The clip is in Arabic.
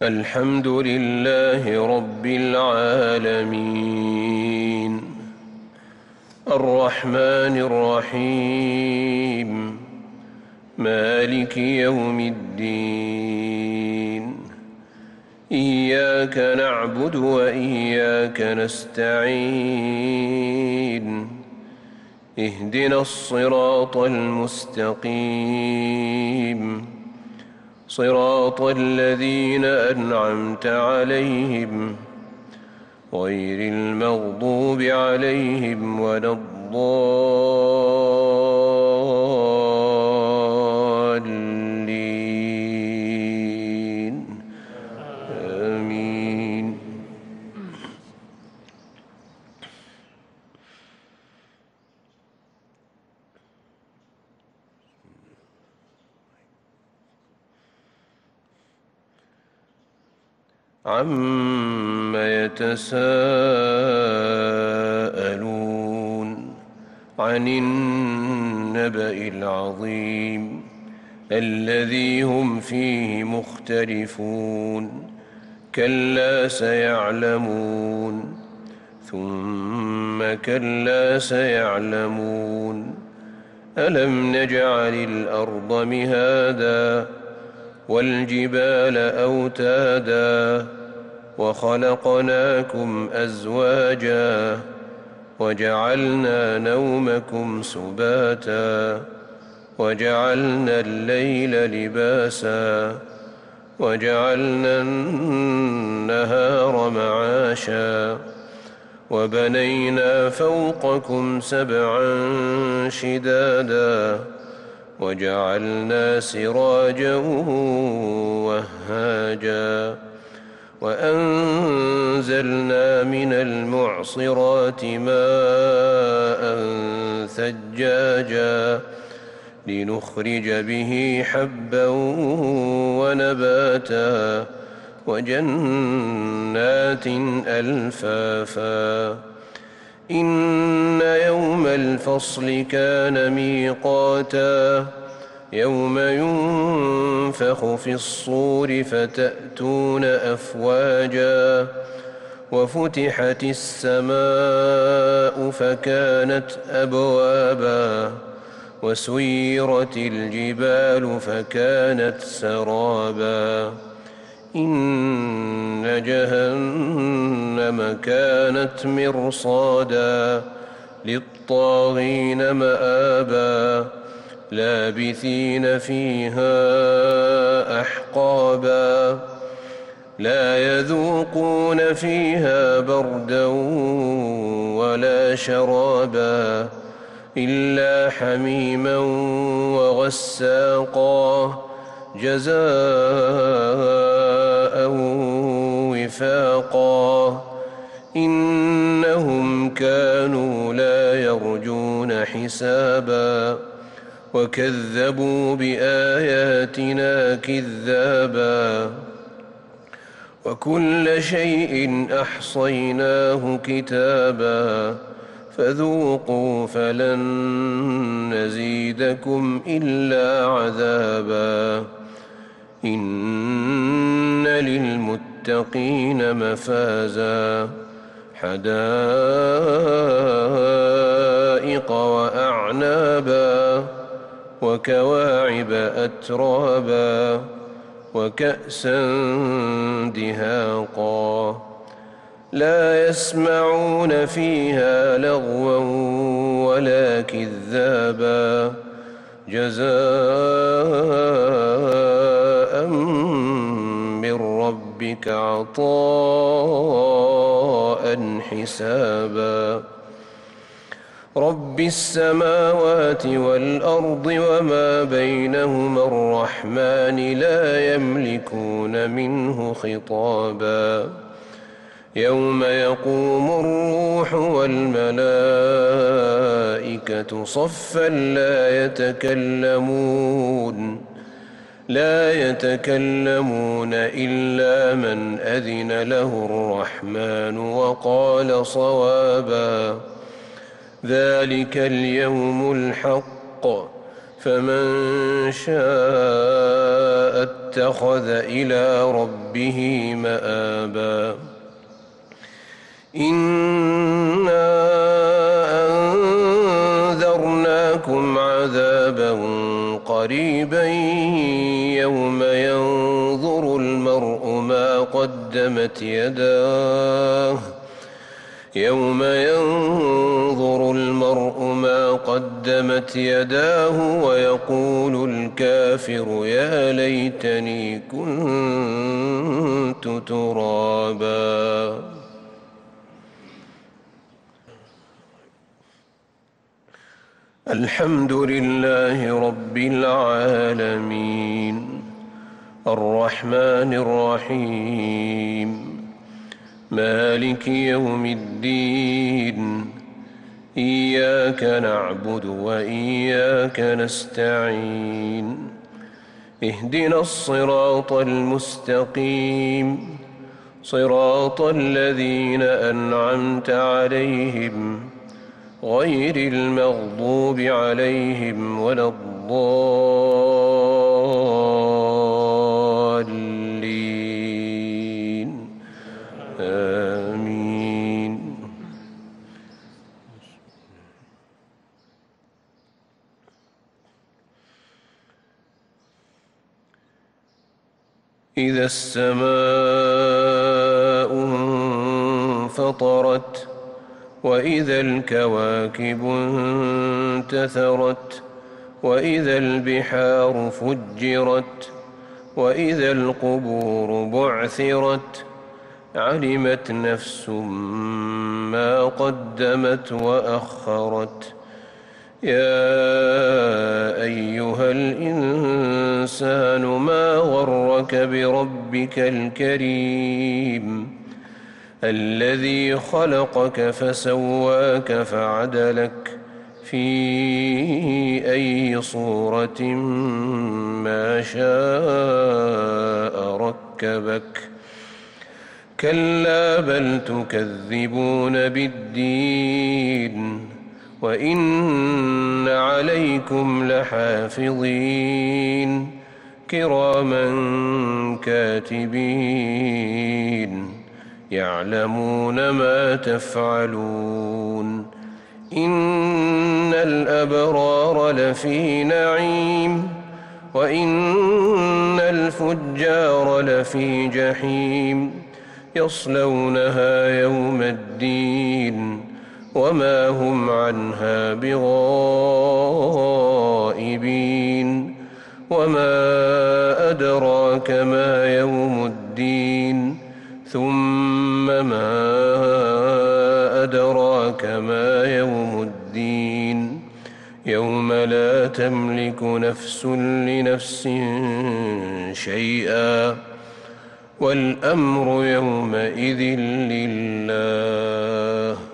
الحمد لله رب العالمين الرحمن الرحيم مالك يوم الدين إياك نعبد وإياك نستعين اهدنا الصراط المستقيم صراط الذين أنعمت عليهم غير المغضوب عليهم ولا الضالين آمين. عم يتساءلون عن النبأ العظيم الذي هم فيه مختلفون كلا سيعلمون ثم كلا سيعلمون ألم نجعل الأرض مهادا والجبال أوتادا وخلقناكم أزواجا وجعلنا نومكم سباتا وجعلنا الليل لباسا وجعلنا النهار معاشا وبنينا فوقكم سبعا شدادا وجعلنا سراجا وهاجا وأنزلنا من المعصرات ماء ثجاجا لنخرج به حبا ونباتا وجنات ألفافا إن يوم الفصل كان ميقاتا يوم ينفخ في الصور فتأتون أفواجا وفتحت السماء فكانت أبوابا وسيرت الجبال فكانت سرابا إن جهنم كانت مرصادا للطاغين مآبا لابثين فيها أحقابا لا يذوقون فيها بردا ولا شرابا إلا حميما وغساقا جزاء وفاقا إنهم كانوا لا يرجون حسابا وكذبوا بآياتنا كذابا وكل شيء أحصيناه كتابا فذوقوا فلن نزيدكم إلا عذابا إن للمتقين مفازا حدائق وأعنابا وكواعب أترابا وكأسا دهاقا لا يسمعون فيها لغوا ولا كذابا جزاء من ربك عطاء حسابا رب السماوات والأرض وما بينهما الرحمن لا يملكون منه خطابا يوم يقوم الروح والملائكة صفا لا يتكلمون إلا من أذن له الرحمن وقال صوابا ذلك اليوم الحق فمن شاء واتخذ إلى ربه مآبا إنا أنذرناكم عذابا قريبا يوم ينظر المرء ما قدمت يداه ويقول الكافر يا ليتني كنت ترابا الحمد لله رب العالمين الرحمن الرحيم مالك يوم الدين إياك نعبد وإياك نستعين اهدنا الصراط المستقيم صراط الذين أنعمت عليهم غير المغضوب عليهم ولا الضالين آمين إذا السماء انفطرت وإذا الكواكب انتثرت وإذا البحار فجرت وإذا القبور بعثرت علمت نفس ما قدمت وأخرت يا أيها الإنسان ما غرك بربك الكريم الذي خلقك فسواك فعدلك في أي صورة ما شاء ركبك كلا بل تكذبون بالدين وإن عليكم لحافظين كراما كاتبين يعلمون ما تفعلون إن الأبرار لفي نعيم وإن الفجار لفي جحيم يصلونها يوم الدين وما هم عنها بغائبين وما أدراك ما يوم الدين ثم ما أدراك ما يوم الدين يوم لا تملك نفس لنفس شيئا والأمر يومئذ لله